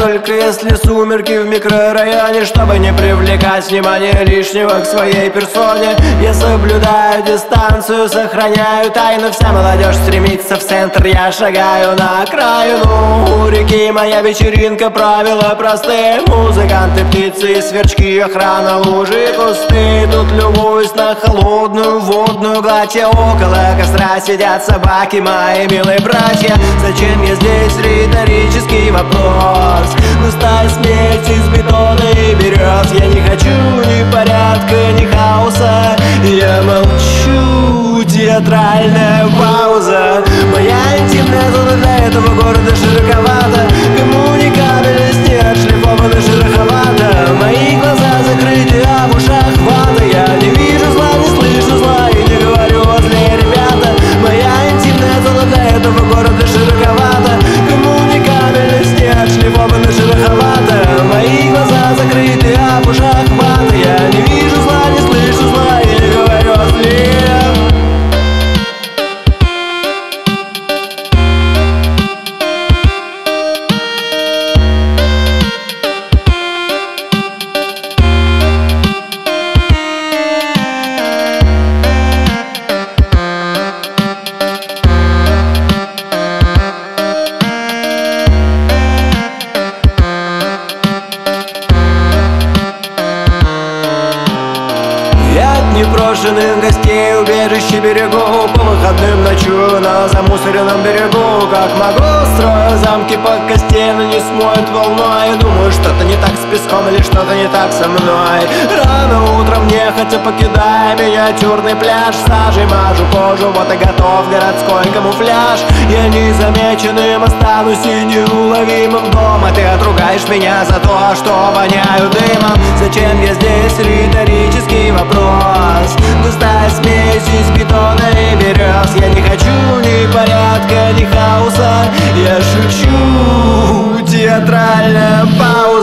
только если сумерки в микрорайоне. Чтобы не привлекать внимание лишнего к своей персоне, я соблюдаю дистанцию, сохраняю тайну. Вся молодежь стремится в центр, я шагаю на окраину. У реки моя вечеринка, правила простые. Музыканты, птицы и сверчки, охрана, лужи, кусты. Тут любуюсь на холодную водную гладь. Около костра сидят собаки, мои милые братья. Зачем я здесь? Риторический вопрос. Густая смесь из бетона и берез. Я не хочу ни порядка, ни хаоса. Я молчу, театральная пауза. Моя интимная зона для этого города широковата. Коммуникабельность не отшлифована шероховато. Мои глаза закрыты, а в ушах вата. Я не вижу зла, не слышу зла и не говорю о зле, ребята. Моя интимная зона для этого города широковата. Коммуникабельность не отшлифована шероховато. Мои глаза закрыты, а в ушах вата. Я не вижу зла, не слышу зла и не говорю о зле. Непрошенных гостей убежище берегу. По выходным ночую на замусоренном берегу. Как могу, строю замки по кости, но не смоет волной. Думаю, что-то не так с песком или что-то не так со мной. Рано утром нехотя покидая миниатюрный пляж. Сажей мажу кожу, вот и готов городской камуфляж. Я незамеченным останусь и неуловимым дома. Ты отругаешь меня за то, что воняю дымом. Зачем я здесь? Риторический вопрос. Густая смесь из бетона и берез. Я не хочу ни порядка, ни хаоса. Я шучу, театральная пауза.